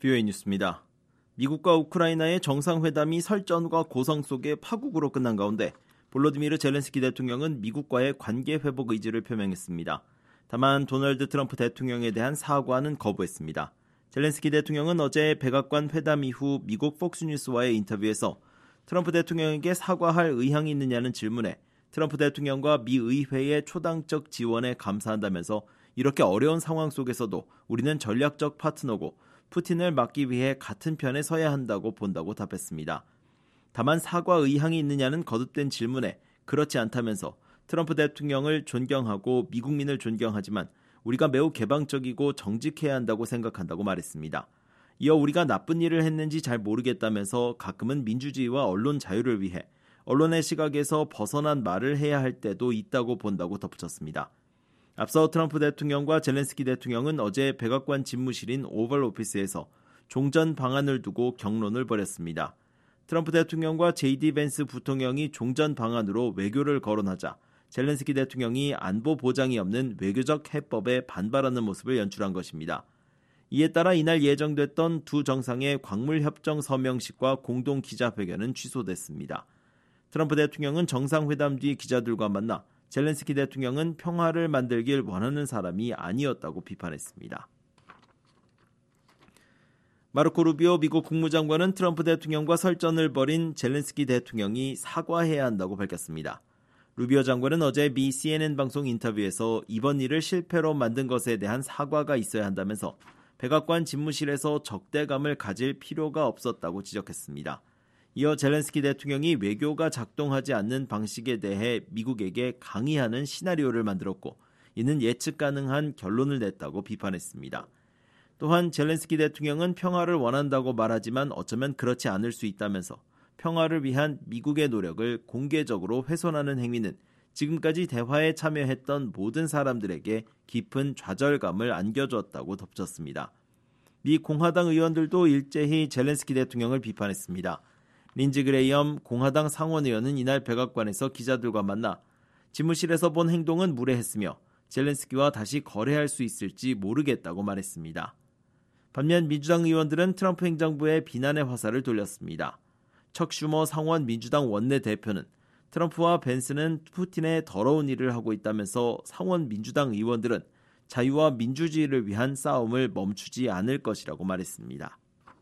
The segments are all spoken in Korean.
VOA 뉴스입니다. 미국과 우크라이나의 정상회담이 설전과 고성 속의 파국으로 끝난 가운데 볼로디미르 젤렌스키 대통령은 미국과의 관계 회복 의지를 표명했습니다. 다만 도널드 트럼프 대통령에 대한 사과는 거부했습니다. 젤렌스키 대통령은 어제 백악관 회담 이후 미국 폭스뉴스와의 인터뷰에서 트럼프 대통령에게 사과할 의향이 있느냐는 질문에 트럼프 대통령과 미 의회의 초당적 지원에 감사한다면서 이렇게 어려운 상황 속에서도 우리는 전략적 파트너고 푸틴을 막기 위해 같은 편에 서야 한다고 본다고 답했습니다. 다만 사과 의향이 있느냐는 거듭된 질문에 그렇지 않다면서 트럼프 대통령을 존경하고 미국민을 존경하지만 우리가 매우 개방적이고 정직해야 한다고 생각한다고 말했습니다. 이어 우리가 나쁜 일을 했는지 잘 모르겠다면서 가끔은 민주주의와 언론 자유를 위해 언론의 시각에서 벗어난 말을 해야 할 때도 있다고 본다고 덧붙였습니다. 앞서 트럼프 대통령과 젤렌스키 대통령은 어제 백악관 집무실인 오벌 오피스에서 종전 방안을 두고 격론을 벌였습니다. 트럼프 대통령과 JD 벤스 부통령이 종전 방안으로 외교를 거론하자 젤렌스키 대통령이 안보 보장이 없는 외교적 해법에 반발하는 모습을 연출한 것입니다. 이에 따라 이날 예정됐던 두 정상의 광물협정 서명식과 공동 기자회견은 취소됐습니다. 트럼프 대통령은 정상회담 뒤 기자들과 만나 젤렌스키 대통령은 평화를 만들길 원하는 사람이 아니었다고 비판했습니다. 마르코 루비오 미국 국무장관은 트럼프 대통령과 설전을 벌인 젤렌스키 대통령이 사과해야 한다고 밝혔습니다. 루비오 장관은 어제 미 CNN 방송 인터뷰에서 이번 일을 실패로 만든 것에 대한 사과가 있어야 한다면서 백악관 집무실에서 적대감을 가질 필요가 없었다고 지적했습니다. 이어 젤렌스키 대통령이 외교가 작동하지 않는 방식에 대해 미국에게 강의하는 시나리오를 만들었고 이는 예측 가능한 결론을 냈다고 비판했습니다. 또한 젤렌스키 대통령은 평화를 원한다고 말하지만 어쩌면 그렇지 않을 수 있다면서 평화를 위한 미국의 노력을 공개적으로 훼손하는 행위는 지금까지 대화에 참여했던 모든 사람들에게 깊은 좌절감을 안겨주었다고 덧붙였습니다. 미 공화당 의원들도 일제히 젤렌스키 대통령을 비판했습니다. 린지 그레이엄 공화당 상원의원은 이날 백악관에서 기자들과 만나 집무실에서 본 행동은 무례했으며 젤렌스키와 다시 거래할 수 있을지 모르겠다고 말했습니다. 반면 민주당 의원들은 트럼프 행정부의 비난의 화살을 돌렸습니다. 척 슈머 상원 민주당 원내대표는 트럼프와 벤스는 푸틴의 더러운 일을 하고 있다면서 상원 민주당 의원들은 자유와 민주주의를 위한 싸움을 멈추지 않을 것이라고 말했습니다.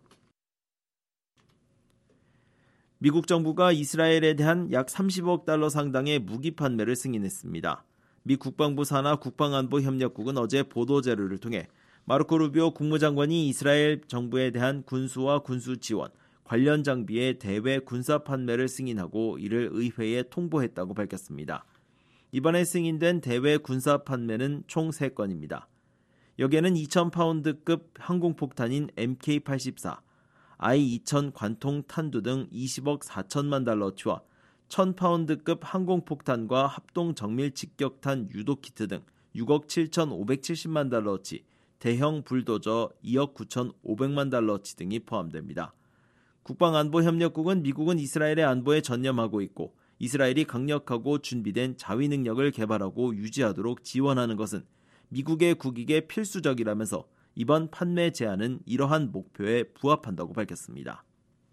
미국 정부가 이스라엘에 대한 약 30억 달러 상당의 무기 판매를 승인했습니다. 미 국방부 산하 국방안보협력국은 어제 보도자료를 통해 마르코 루비오 국무장관이 이스라엘 정부에 대한 군수와 군수 지원, 관련 장비의 대외 군사 판매를 승인하고 이를 의회에 통보했다고 밝혔습니다. 이번에 승인된 대외 군사 판매는 총 3건입니다. 여기에는 2,000파운드급 항공폭탄인 MK-84, I-2000 관통 탄두 등 20억 4천만 달러치와 1,000파운드급 항공폭탄과 합동 정밀 직격탄 유도키트 등 6억 7,570만 달러치, 대형 불도저 2억 9,500만 달러치 등이 포함됩니다. 국방안보협력국은 미국은 이스라엘의 안보에 전념하고 있고 이스라엘이 강력하고 준비된 자위 능력을 개발하고 유지하도록 지원하는 것은 미국의 국익에 필수적이라면서 이번 판매 제한은 이러한 목표에 부합한다고 밝혔습니다.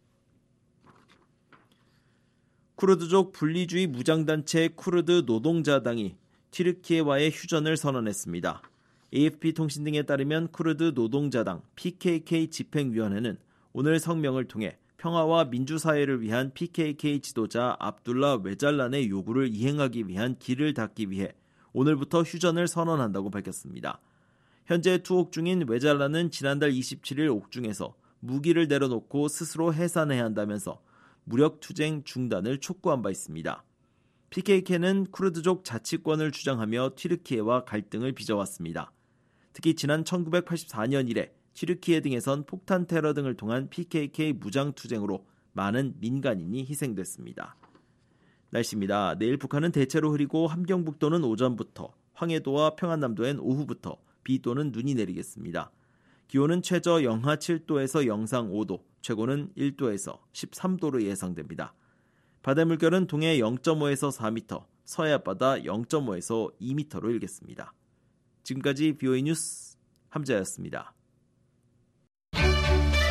쿠르드족 분리주의 무장단체 쿠르드 노동자당이 튀르키예와의 휴전을 선언했습니다. AFP 통신 등에 따르면 쿠르드 노동자당 PKK 집행위원회는 오늘 성명을 통해 평화와 민주사회를 위한 PKK 지도자 압둘라 웨잘란의 요구를 이행하기 위한 길을 닫기 위해 오늘부터 휴전을 선언한다고 밝혔습니다. 현재 투옥 중인 웨잘란은 지난달 27일 옥중에서 무기를 내려놓고 스스로 해산해야 한다면서 무력투쟁 중단을 촉구한 바 있습니다. PKK는 쿠르드족 자치권을 주장하며 튀르키예와 갈등을 빚어왔습니다. 특히 지난 1984년 이래 튀르키예 등에선 폭탄 테러 등을 통한 PKK 무장투쟁으로 많은 민간인이 희생됐습니다. 날씨입니다. 내일 북한은 대체로 흐리고 함경북도는 오전부터, 황해도와 평안남도엔 오후부터 비 또는 눈이 내리겠습니다. 기온은 최저 영하 7도에서 영상 5도, 최고는 1도에서 13도로 예상됩니다. 바다 물결은 동해 0.5에서 4m, 서해 앞바다 0.5에서 2m로 일겠습니다. 지금까지 VOA 뉴스 함자였습니다.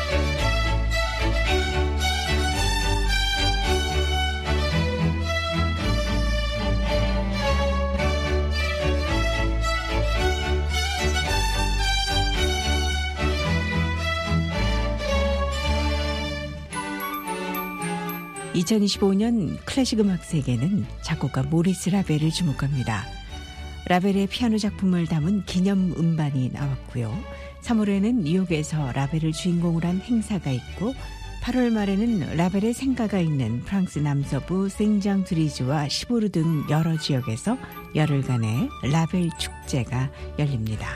2025년 클래식 음악 세계는 작곡가 모리스 라벨을 주목합니다. 라벨의 피아노 작품을 담은 기념 음반이 나왔고요. 3월에는 뉴욕에서 라벨을 주인공으로 한 행사가 있고 8월 말에는 라벨의 생가가 있는 프랑스 남서부 생장드리즈와 시보르 등 여러 지역에서 열흘간의 라벨 축제가 열립니다.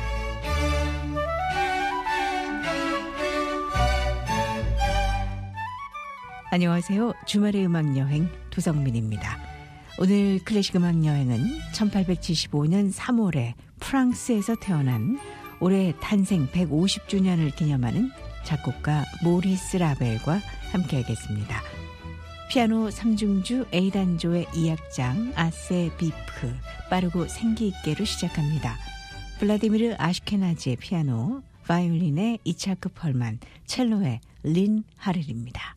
안녕하세요. 주말의 음악여행 도성민입니다. 오늘 클래식 음악여행은 1875년 3월에 프랑스에서 태어난 올해 탄생 150주년을 기념하는 작곡가 모리스 라벨과 함께하겠습니다. 피아노 3중주 A단조의 2악장 아세 비프 빠르고 생기있게로 시작합니다. 블라디미르 아슈케나지의 피아노, 바이올린의 이차크 펄만, 첼로의 린 하렐입니다.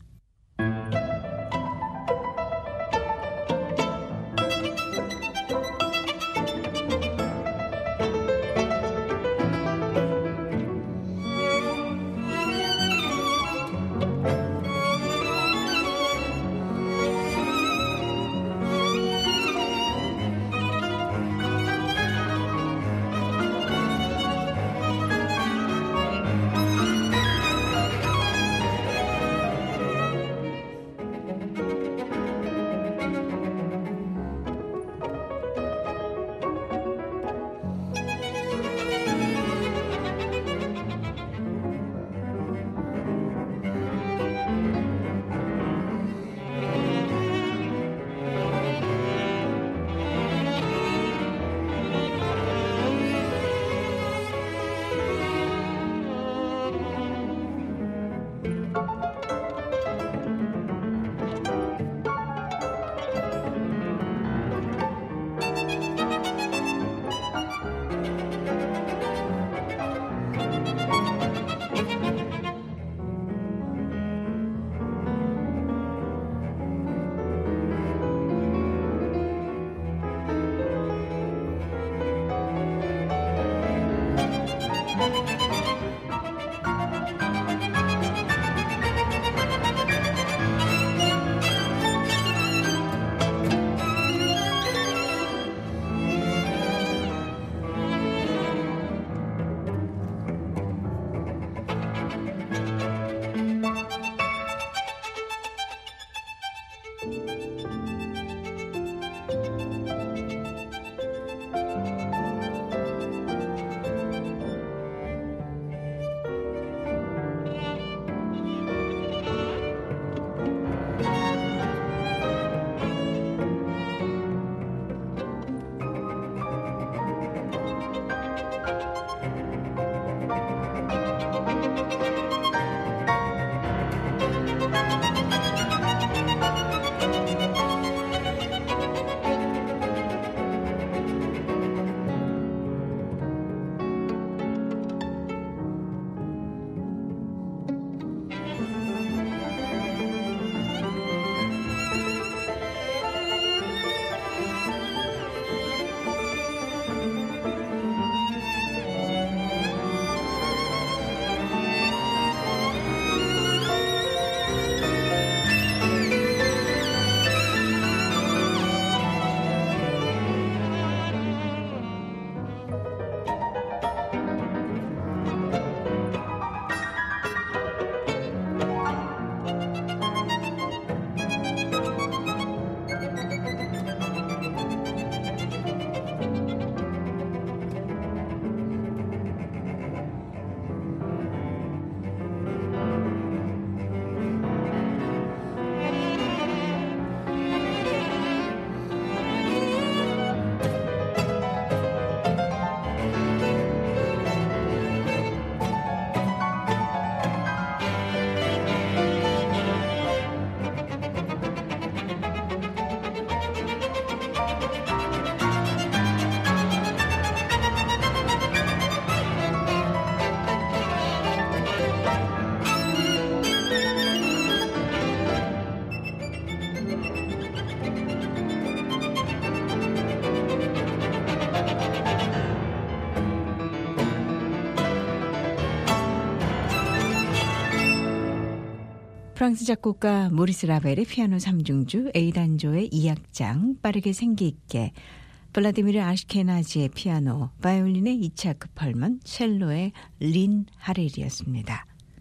프랑스 작곡가 모리스 라벨의 피아노 3중주, A단조의 2악장 빠르게 생기 있게, 블라디미르 아시케나지의 피아노, 바이올린의 이차크 펄먼, 첼로의 린 하렐이었습니다.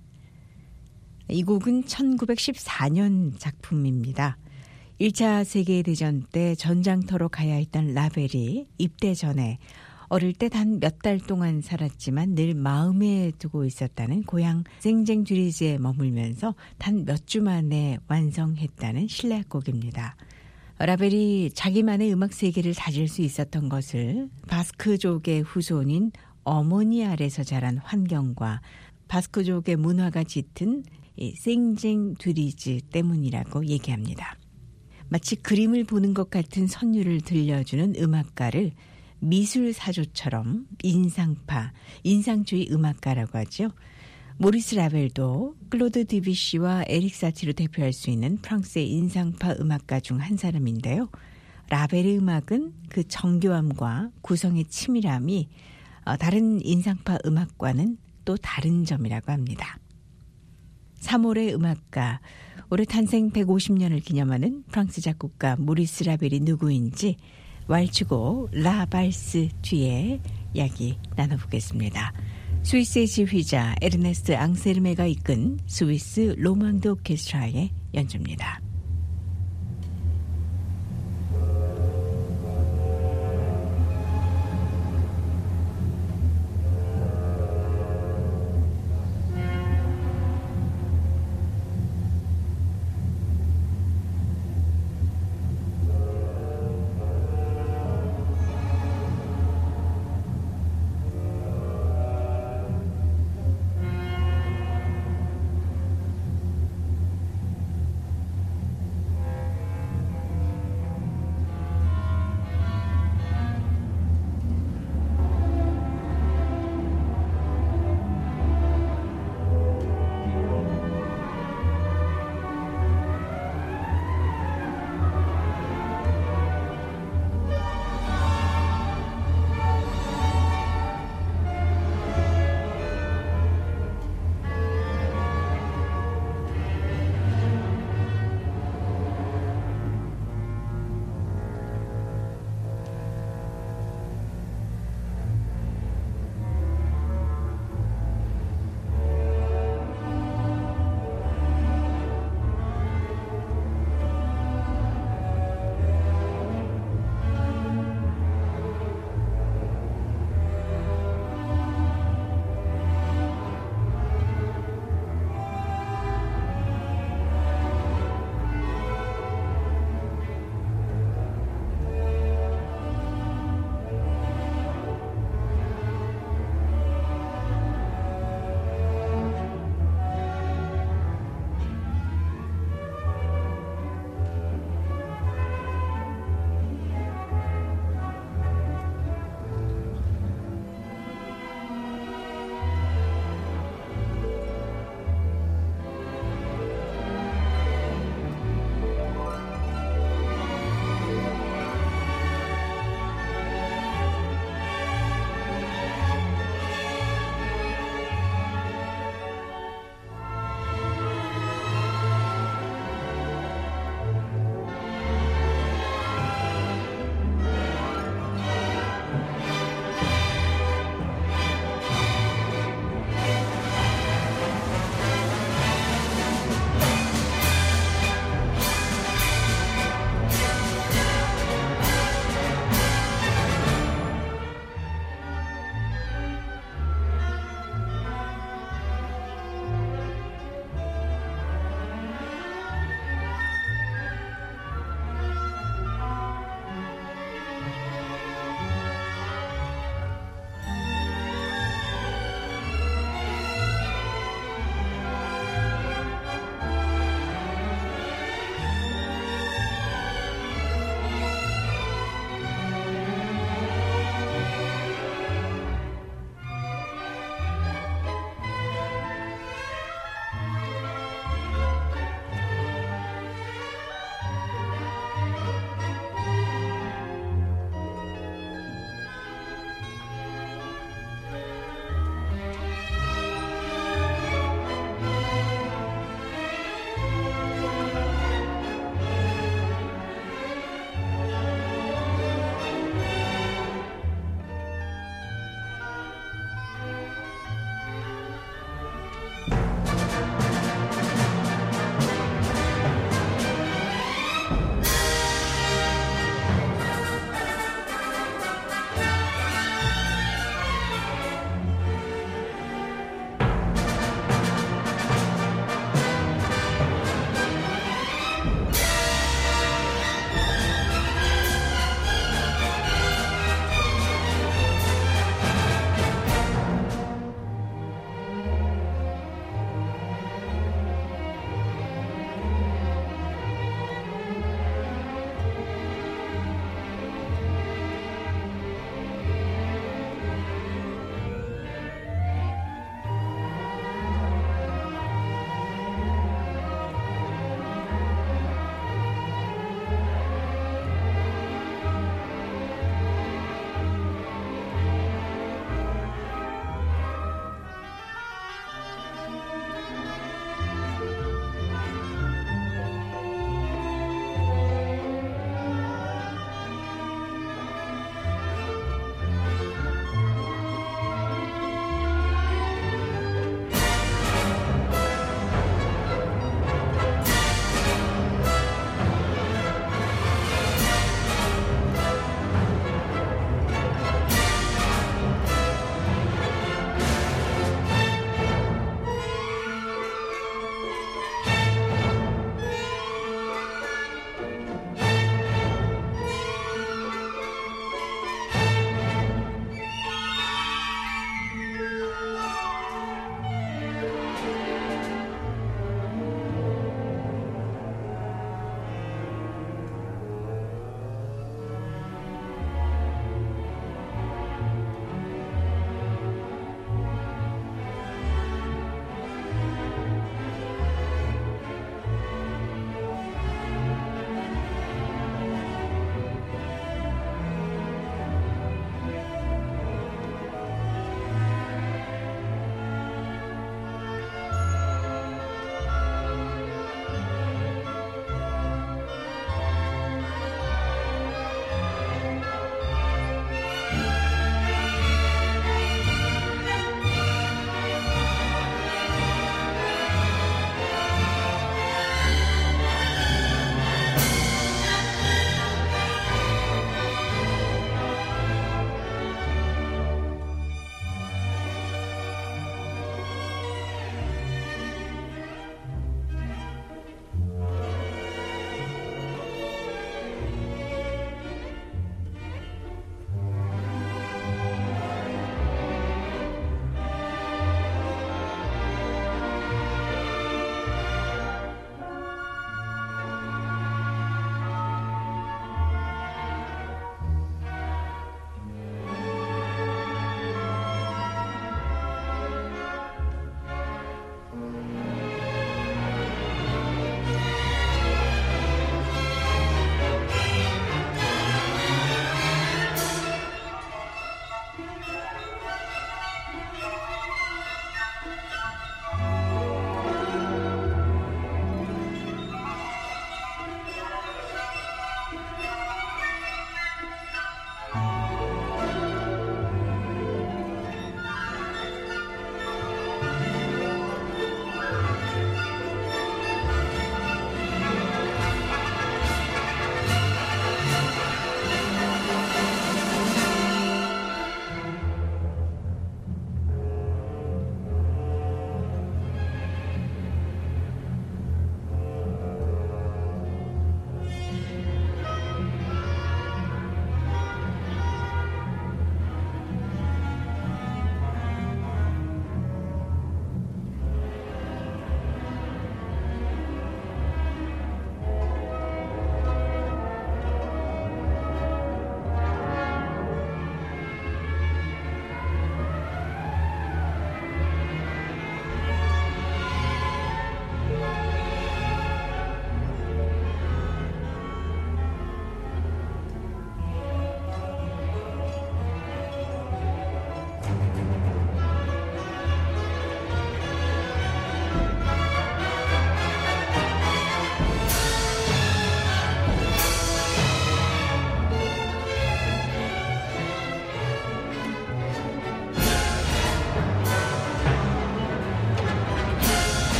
이 곡은 1914년 작품입니다. 1차 세계대전 때 전장터로 가야 했던 라벨이 입대 전에 어릴 때 단 몇 달 동안 살았지만 늘 마음에 두고 있었다는 고향 생쟁듀리즈에 머물면서 단 몇 주 만에 완성했다는 신뢰곡입니다. 라벨이 자기만의 음악 세계를 다질 수 있었던 것을 바스크족의 후손인 어머니 아래서 자란 환경과 바스크족의 문화가 짙은 생쟁듀리즈 때문이라고 얘기합니다. 마치 그림을 보는 것 같은 선율을 들려주는 음악가를 미술사조처럼 인상주의 음악가라고 하죠. 모리스 라벨도 클로드 드뷔시와 에릭 사티로 대표할 수 있는 프랑스의 인상파 음악가 중 한 사람인데요. 라벨의 음악은 그 정교함과 구성의 치밀함이 다른 인상파 음악과는 또 다른 점이라고 합니다. 3월의 음악가, 올해 탄생 150년을 기념하는 프랑스 작곡가 모리스 라벨이 누구인지 왈츠곡 라 발스 뒤에 이야기 나눠보겠습니다. 스위스의 지휘자 에르네스트 앙세르메가 이끈 스위스 로망드 오케스트라의 연주입니다.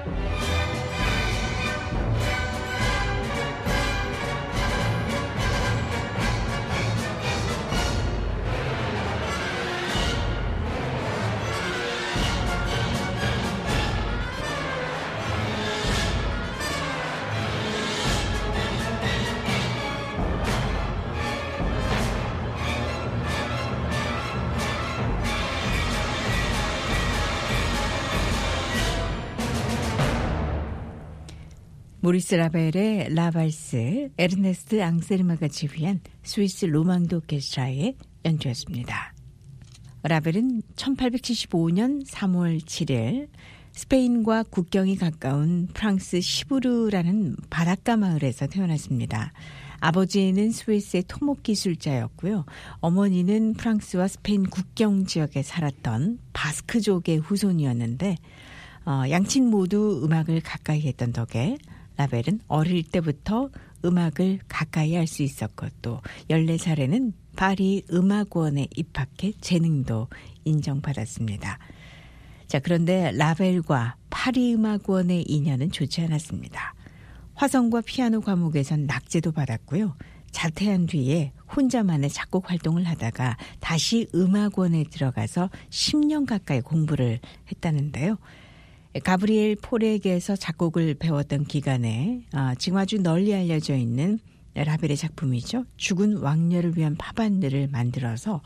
모리스 라벨의 라발스, 에르네스트 앙세르마가 지휘한 스위스 로망드 오케스트라의 연주였습니다. 라벨은 1875년 3월 7일 스페인과 국경이 가까운 프랑스 시부르라는 바닷가 마을에서 태어났습니다. 아버지는 스위스의 토목 기술자였고요. 어머니는 프랑스와 스페인 국경 지역에 살았던 바스크족의 후손이었는데 양친 모두 음악을 가까이 했던 덕에 라벨은 어릴 때부터 음악을 가까이 할 수 있었고 또 14살에는 파리 음악원에 입학해 재능도 인정받았습니다. 자, 그런데 라벨과 파리 음악원의 인연은 좋지 않았습니다. 화성과 피아노 과목에선 낙제도 받았고요. 자퇴한 뒤에 혼자만의 작곡 활동을 하다가 다시 음악원에 들어가서 10년 가까이 공부를 했다는데요. 가브리엘 폴에게서 작곡을 배웠던 기간에 지금 아주 널리 알려져 있는 라벨의 작품이죠. 죽은 왕녀를 위한 파반드를 만들어서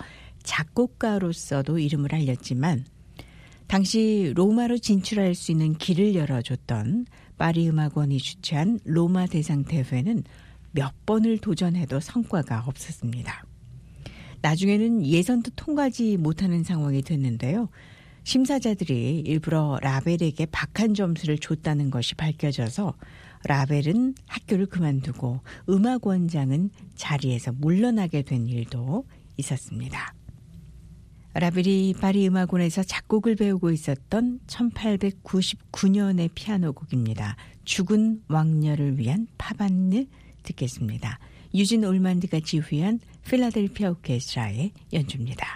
작곡가로서도 이름을 알렸지만 당시 로마로 진출할 수 있는 길을 열어줬던 파리 음악원이 주최한 로마 대상 대회는 몇 번을 도전해도 성과가 없었습니다. 나중에는 예선도 통과하지 못하는 상황이 됐는데요. 심사자들이 일부러 라벨에게 박한 점수를 줬다는 것이 밝혀져서 라벨은 학교를 그만두고 음악원장은 자리에서 물러나게 된 일도 있었습니다. 라벨이 파리 음악원에서 작곡을 배우고 있었던 1899년의 피아노곡입니다. 죽은 왕녀를 위한 파반느 듣겠습니다. 유진 올만드가 지휘한 필라델피아 오케스트라의 연주입니다.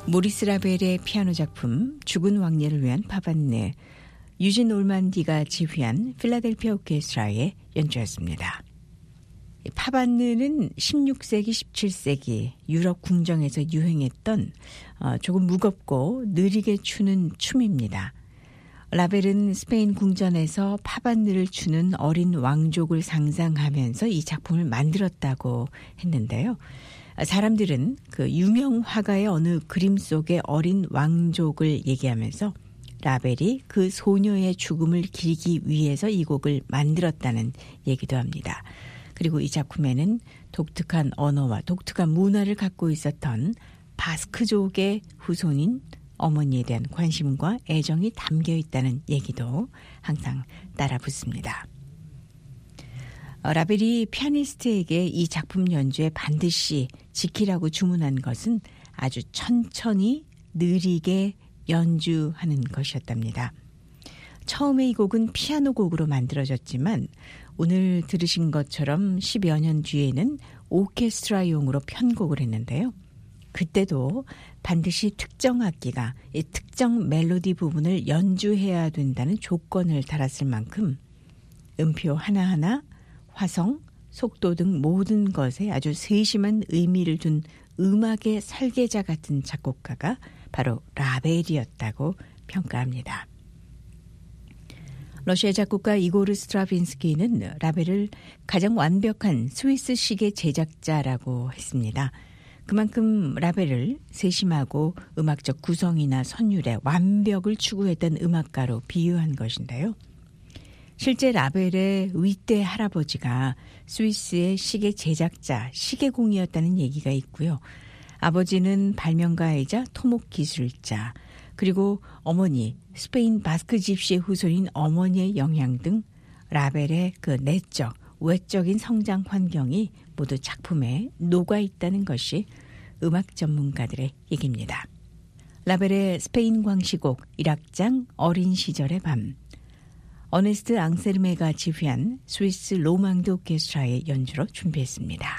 모리스 라벨의 피아노 작품 죽은 왕녀를 위한 파반네, 유진 올만디가 지휘한 필라델피아 오케스트라의 연주였습니다. 파반느는 16세기, 17세기 유럽 궁정에서 유행했던 조금 무겁고 느리게 추는 춤입니다. 라벨은 스페인 궁전에서 파반느를 추는 어린 왕족을 상상하면서 이 작품을 만들었다고 했는데요. 사람들은 그 유명 화가의 어느 그림 속의 어린 왕족을 얘기하면서 라벨이 그 소녀의 죽음을 기리기 위해서 이 곡을 만들었다는 얘기도 합니다. 그리고 이 작품에는 독특한 언어와 독특한 문화를 갖고 있었던 바스크족의 후손인 어머니에 대한 관심과 애정이 담겨 있다는 얘기도 항상 따라 붙습니다. 라벨이 피아니스트에게 이 작품 연주에 반드시 지키라고 주문한 것은 아주 천천히 느리게 연주하는 것이었답니다. 처음에 이 곡은 피아노 곡으로 만들어졌지만 오늘 들으신 것처럼 10여 년 뒤에는 오케스트라용으로 편곡을 했는데요. 그때도 반드시 특정 악기가 이 특정 멜로디 부분을 연주해야 된다는 조건을 달았을 만큼 음표 하나하나, 화성, 속도 등 모든 것에 아주 세심한 의미를 둔 음악의 설계자 같은 작곡가가 바로 라벨이었다고 평가합니다. 러시아 작곡가 이고르 스트라빈스키는 라벨을 가장 완벽한 스위스 시계 제작자라고 했습니다. 그만큼 라벨을 세심하고 음악적 구성이나 선율의 완벽을 추구했던 음악가로 비유한 것인데요. 실제 라벨의 윗대 할아버지가 스위스의 시계 제작자, 시계공이었다는 얘기가 있고요. 아버지는 발명가이자 토목 기술자, 그리고 어머니, 스페인 바스크 집시의 후손인 어머니의 영향 등 라벨의 그 내적, 외적인 성장 환경이 모두 작품에 녹아 있다는 것이 음악 전문가들의 얘기입니다. 라벨의 스페인 광시곡 1악장 어린 시절의 밤, 어네스트 앙세르메가 지휘한 스위스 로망드 오케스트라의 연주로 준비했습니다.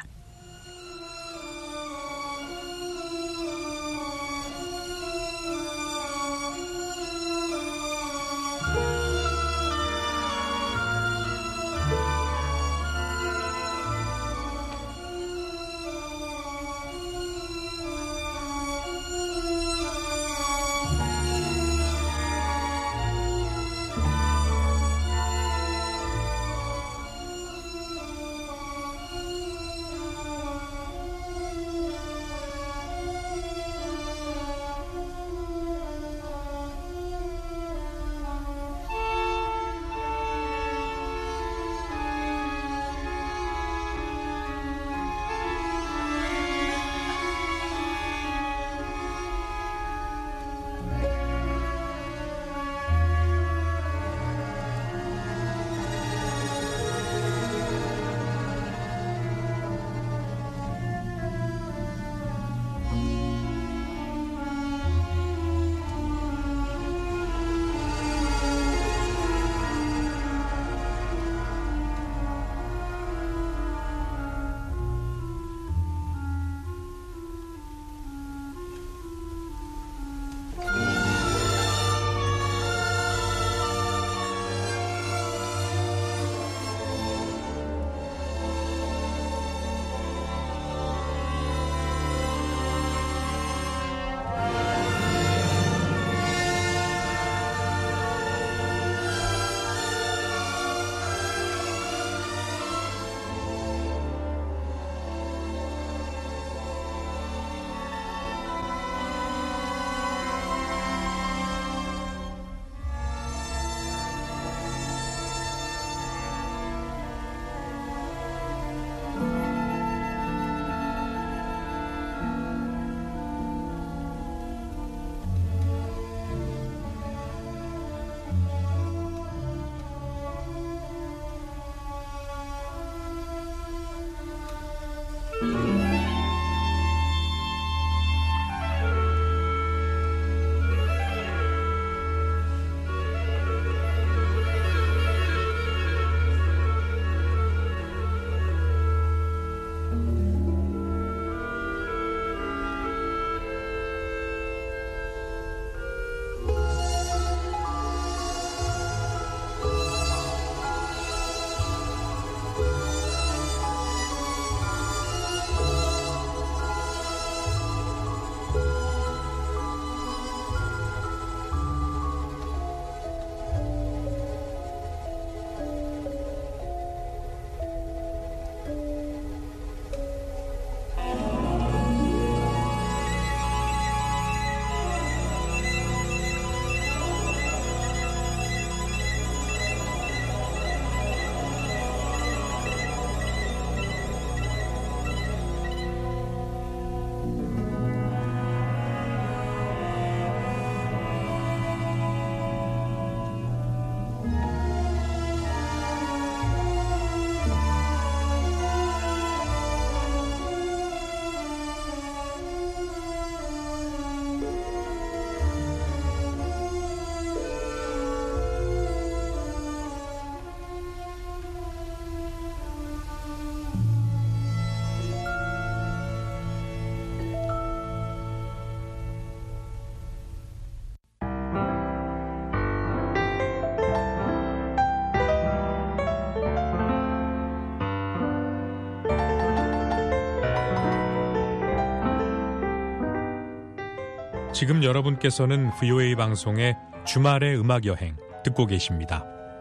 지금 여러분께서는 VOA 방송의 주말의 음악여행 듣고 계십니다.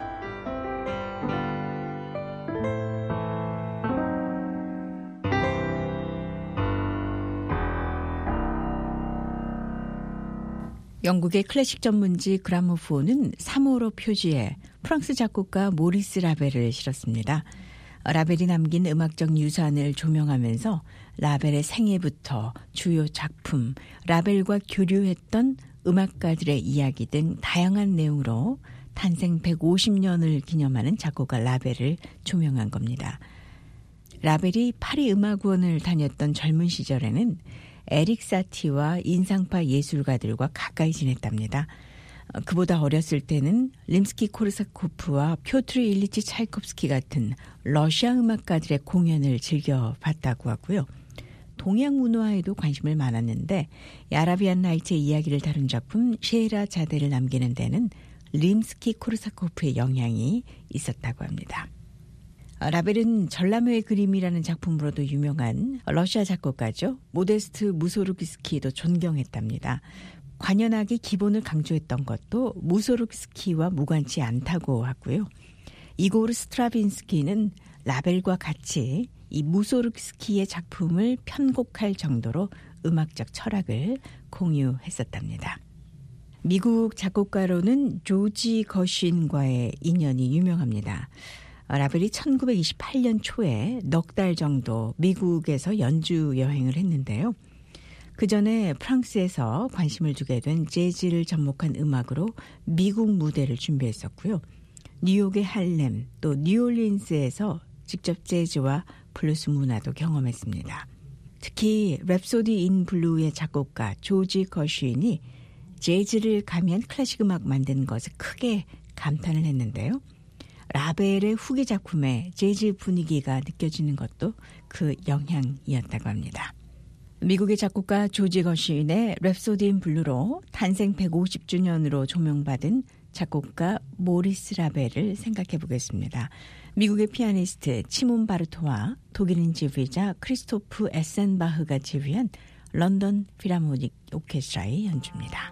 영국의 클래식 전문지 그라모폰은 3호로 표지에 프랑스 작곡가 모리스 라벨을 실었습니다. 라벨이 남긴 음악적 유산을 조명하면서 라벨의 생애부터 주요 작품, 라벨과 교류했던 음악가들의 이야기 등 다양한 내용으로 탄생 150년을 기념하는 작곡가 라벨을 조명한 겁니다. 라벨이 파리 음악원을 다녔던 젊은 시절에는 에릭 사티와 인상파 예술가들과 가까이 지냈답니다. 그보다 어렸을 때는 림스키-코르사코프와 표트르 일리치 차이콥스키 같은 러시아 음악가들의 공연을 즐겨봤다고 하고요. 동양 문화에도 관심을 많았는데 아라비안 나이츠의 이야기를 다룬 작품 셰헤라자데를 남기는 데는 림스키-코르사코프의 영향이 있었다고 합니다. 라벨은 전람회의 그림이라는 작품으로도 유명한 러시아 작곡가죠. 모데스트 무소르그스키도 존경했답니다. 관현악의 기본을 강조했던 것도 무소르그스키와 무관치 않다고 하고요. 이고르 스트라빈스키는 라벨과 같이 이 무소르그스키의 작품을 편곡할 정도로 음악적 철학을 공유했었답니다. 미국 작곡가로는 조지 거신과의 인연이 유명합니다. 라벨이 1928년 초에 넉 달 정도 미국에서 연주 여행을 했는데요. 그 전에 프랑스에서 관심을 두게 된 재즈를 접목한 음악으로 미국 무대를 준비했었고요. 뉴욕의 할렘 또 뉴올리언스에서 직접 재즈와 블루스 문화도 경험했습니다. 특히 랩소디 인 블루의 작곡가 조지 거쉬인이 재즈를 가미한 클래식 음악 만든 것에 크게 감탄을 했는데요. 라벨의 후기 작품에 재즈 분위기가 느껴지는 것도 그 영향이었다고 합니다. 미국의 작곡가 조지 거쉬인의 랩소디 인 블루로 탄생 150주년으로 조명받은 작곡가 모리스 라벨을 생각해 보겠습니다. 미국의 피아니스트 치몬 바르토와 독일인 지휘자 크리스토프 에센바흐가 지휘한 런던 필하모닉 오케스트라의 연주입니다.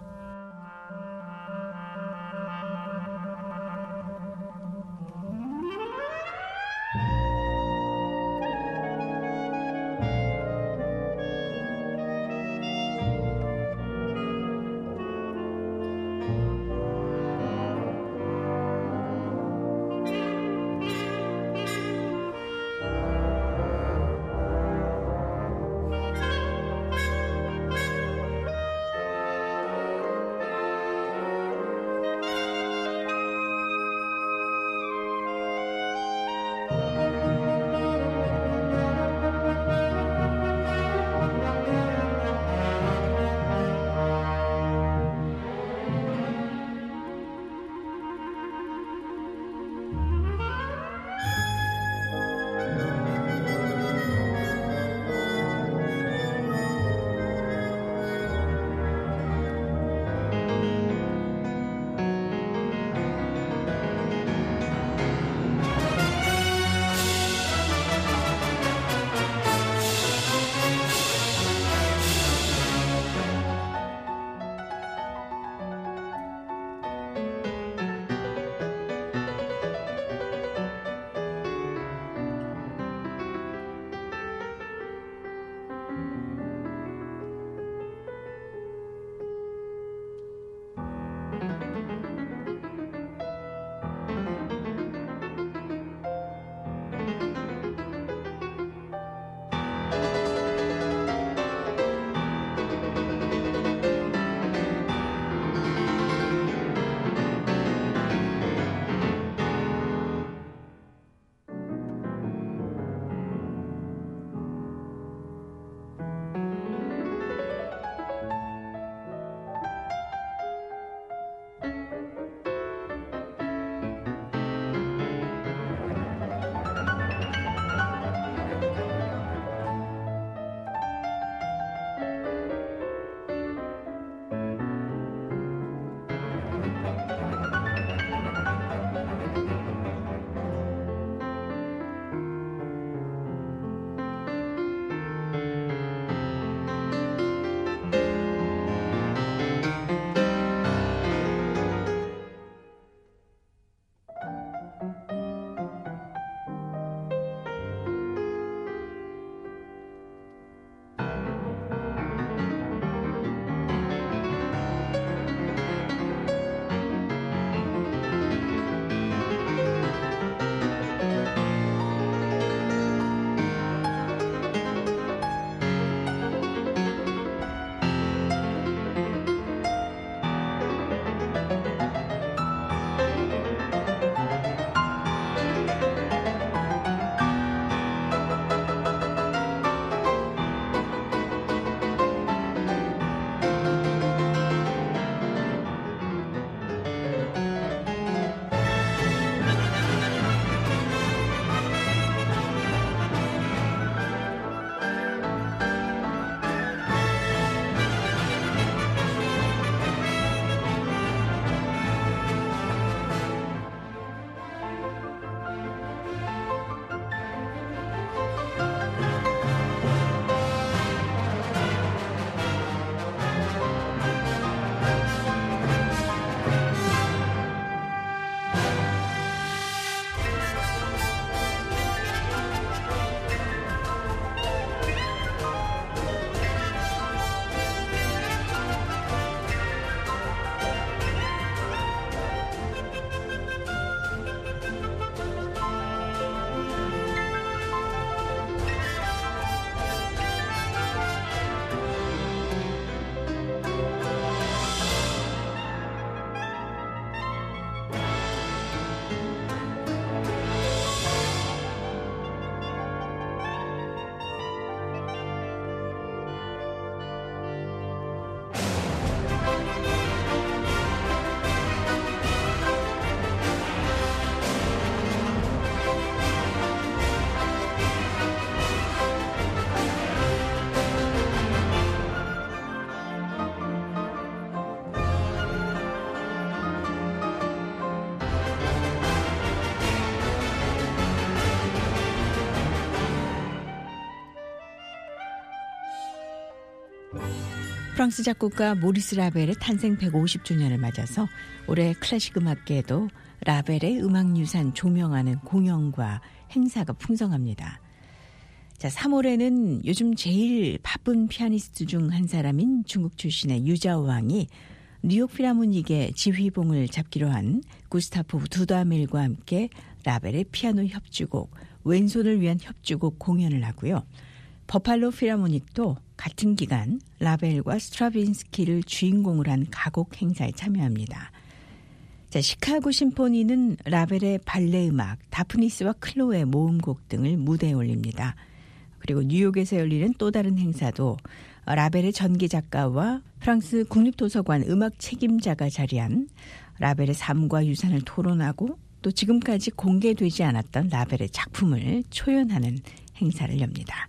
프랑스 작곡가 모리스 라벨의 탄생 150주년을 맞아서 올해 클래식 음악계에도 라벨의 음악유산 조명하는 공연과 행사가 풍성합니다. 자, 3월에는 요즘 제일 바쁜 피아니스트 중 한 사람인 중국 출신의 유자오왕이 뉴욕 필하모닉의 지휘봉을 잡기로 한 구스타프 두다밀과 함께 라벨의 피아노 협주곡, 왼손을 위한 협주곡 공연을 하고요. 버팔로 필하모닉도 같은 기간 라벨과 스트라빈스키를 주인공으로 한 가곡 행사에 참여합니다. 자, 시카고 심포니는 라벨의 발레 음악, 다프니스와 클로의 모음곡 등을 무대에 올립니다. 그리고 뉴욕에서 열리는 또 다른 행사도 라벨의 전기 작가와 프랑스 국립도서관 음악 책임자가 자리한 라벨의 삶과 유산을 토론하고 또 지금까지 공개되지 않았던 라벨의 작품을 초연하는 행사를 엽니다.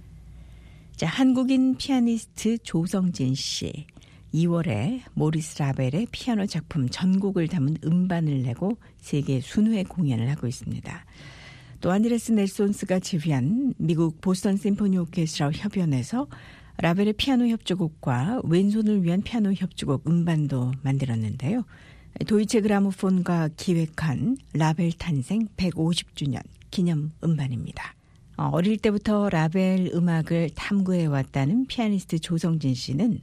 자, 한국인 피아니스트 조성진 씨, 2월에 모리스 라벨의 피아노 작품 전곡을 담은 음반을 내고 세계 순회 공연을 하고 있습니다. 또 안드레스 넬손스가 지휘한 미국 보스턴 심포니 오케스트라 협연에서 라벨의 피아노 협주곡과 왼손을 위한 피아노 협주곡 음반도 만들었는데요. 도이체 그라모폰과 기획한 라벨 탄생 150주년 기념 음반입니다. 어릴 때부터 라벨 음악을 탐구해왔다는 피아니스트 조성진 씨는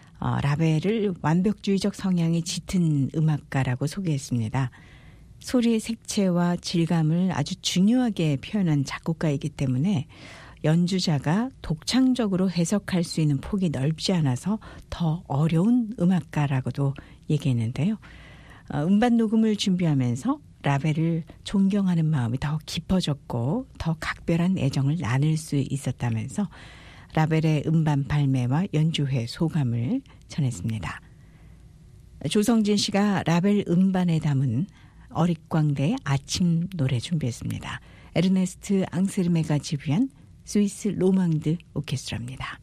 라벨을 완벽주의적 성향이 짙은 음악가라고 소개했습니다. 소리의 색채와 질감을 아주 중요하게 표현한 작곡가이기 때문에 연주자가 독창적으로 해석할 수 있는 폭이 넓지 않아서 더 어려운 음악가라고도 얘기했는데요. 음반 녹음을 준비하면서 라벨을 존경하는 마음이 더 깊어졌고 더 각별한 애정을 나눌 수 있었다면서 라벨의 음반 발매와 연주회 소감을 전했습니다. 조성진 씨가 라벨 음반에 담은 어릿광대의 아침 노래 준비했습니다. 에르네스트 앙세르메가 지휘한 스위스 로망드 오케스트라입니다.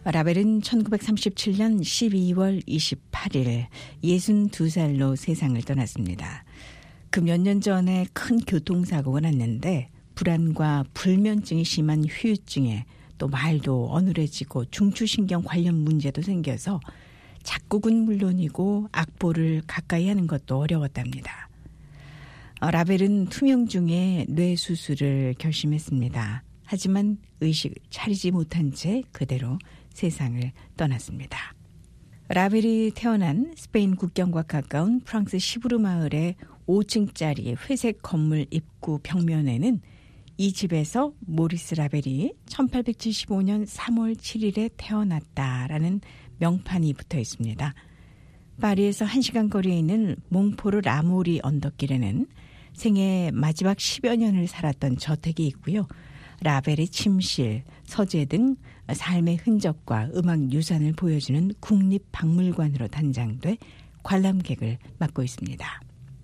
라벨은 1937년 12월 28일 62살로 세상을 떠났습니다. 그 몇 년 전에 큰 교통사고가 났는데 불안과 불면증이 심한 후유증에 또 말도 어눌해지고 중추신경 관련 문제도 생겨서 작곡은 물론이고 악보를 가까이 하는 것도 어려웠답니다. 라벨은 투명 중에 뇌 수술을 결심했습니다. 하지만 의식을 차리지 못한 채 그대로 세상을 떠났습니다. 라벨이 태어난 스페인 국경과 가까운 프랑스 시부르 마을의 5층짜리 회색 건물 입구 벽면에는 이 집에서 모리스 라벨이 1875년 3월 7일에 태어났다라는 명판이 붙어 있습니다. 파리에서 1시간 거리에 있는 몽포르 라모리 언덕길에는 생애 마지막 10여 년을 살았던 저택이 있고요. 라벨의 침실, 서재 등 삶의 흔적과 음악 유산을 보여주는 국립박물관으로 단장돼 관람객을 맡고 있습니다.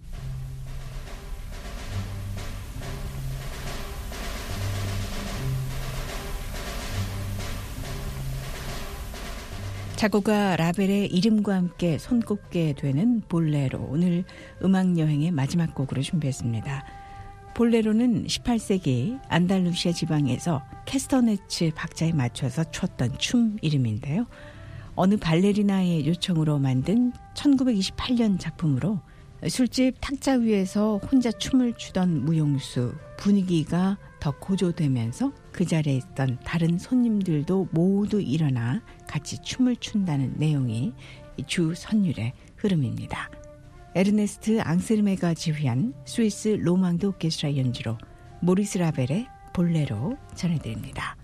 작곡가 라벨의 이름과 함께 손꼽게 되는 볼레로, 오늘 음악여행의 마지막 곡으로 준비했습니다. 볼레로는 18세기 안달루시아 지방에서 캐스터네츠 박자에 맞춰서 췄던 춤 이름인데요. 어느 발레리나의 요청으로 만든 1928년 작품으로 술집 탁자 위에서 혼자 춤을 추던 무용수, 분위기가 더 고조되면서 그 자리에 있던 다른 손님들도 모두 일어나 같이 춤을 춘다는 내용이 주 선율의 흐름입니다. 에르네스트 앙세르메가 지휘한 스위스 로망드 오케스트라 연주로 모리스 라벨의 볼레로 전해드립니다.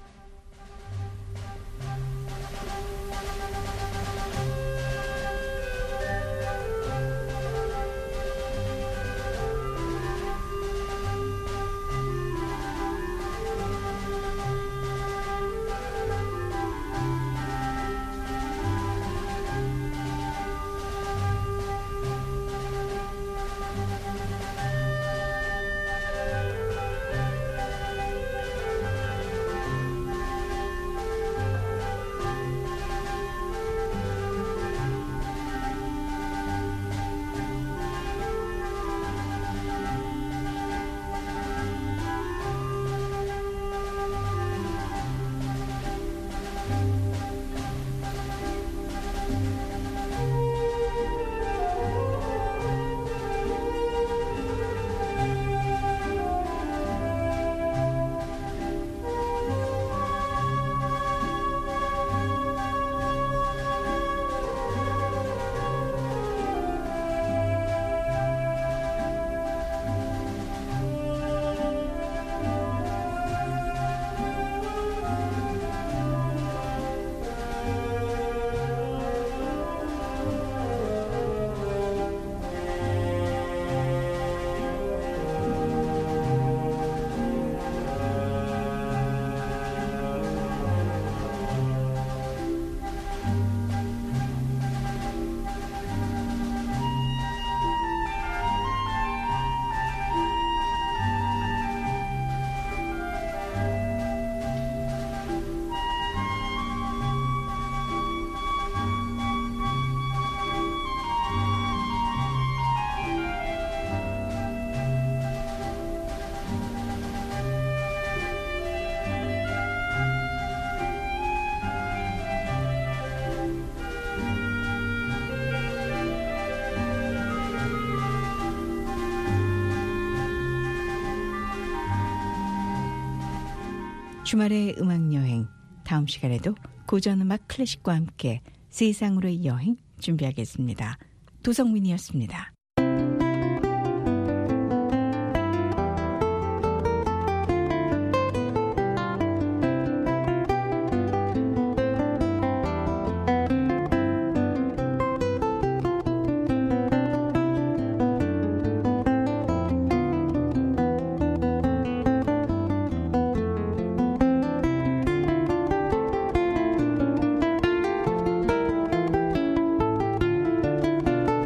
주말의 음악여행, 다음 시간에도 고전음악 클래식과 함께 세상으로의 여행 준비하겠습니다. 도성민이었습니다.